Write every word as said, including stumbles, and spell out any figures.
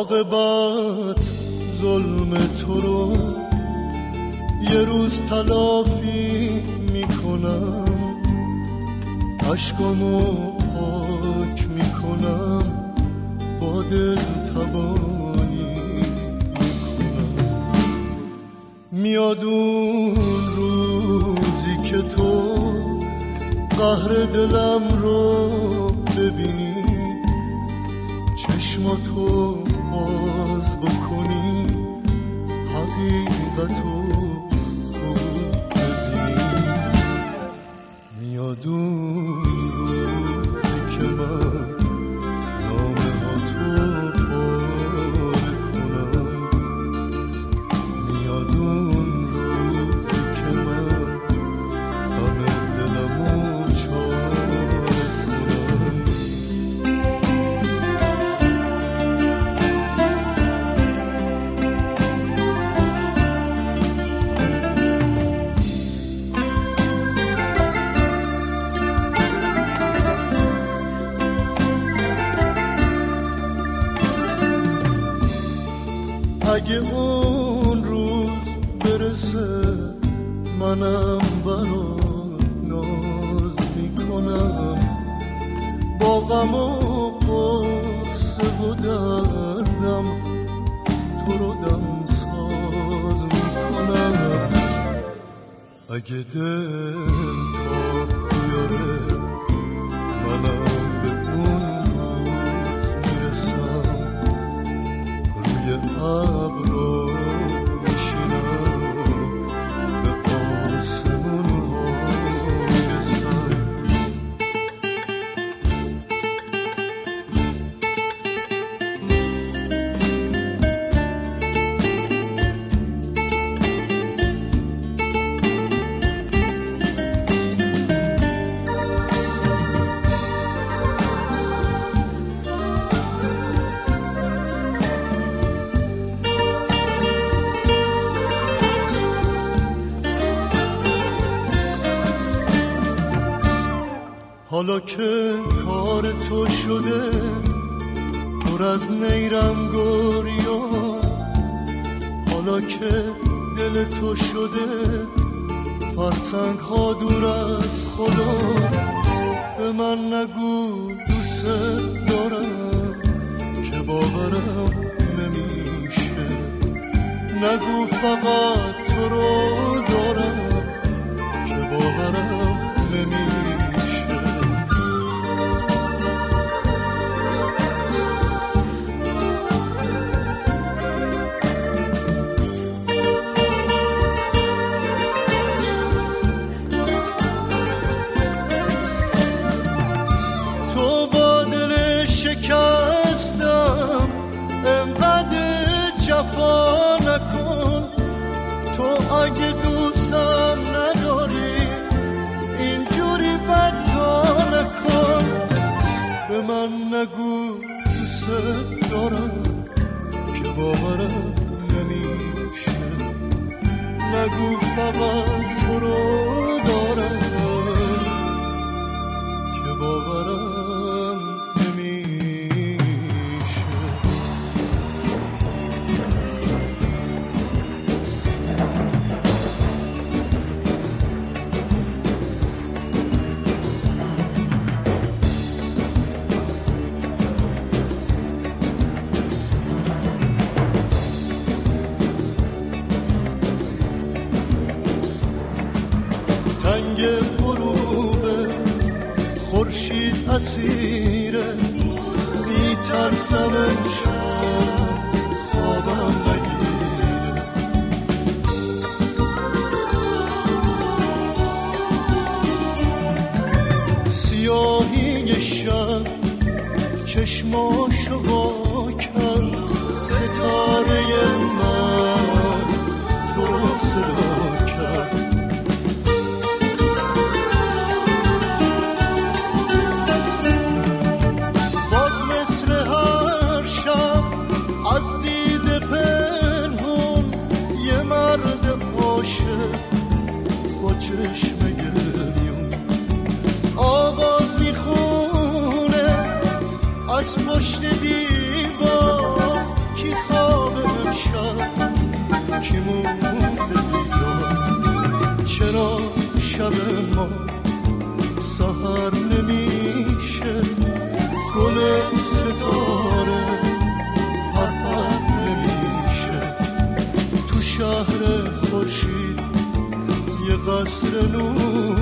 عاقبت ظلم تو رو یه روز تلافی میکنم، عشقامو پاک میکنم، با دل تبانی میکنم. میاد اون روزی که تو قهر دلم رو ببینی، چشماتو باز بکنی، حقیقتو خوب ببینی. میاد اون روزی که من نامه ها تو پاره کنم، میاد اون روزی که من غم دلمو چاره کنم. اگه اون روز برسه منم برات ناز میکنم، با غم و قصه و دردم تو رو دم ساز میکنم. اگه دل تا بیاره منم به اون روز میرسم، روی ابرو میشینم به آسمون ها میرسم. حالا که کار تو شده پر از نیرم گریا، حالا که دل تو شده فرسنگ ها دور از خدا، به من نگو دوست دارم که باورم نمیشه، نگو فقط تو رو دارم که باورم نمیشه. شکستم انقدر جفا نکن، تو اگه دوستم نداری اینجوری بدتا نکن. به من نگو دوست دارم که باورم نمیشه، نگو فقط تو رو دارم که باورم اسیره، میترسم امشب خوابم نگیره. سیاهی شب چشماشو وا کرد، ستاره من تو رو صدا کرد. چشم گریون آواز میخونه از پشت دیوار چرا شب ما سحر نمیشه، گل ستاره پرپر نمیشه. تو شهر خورشید یه قصر نور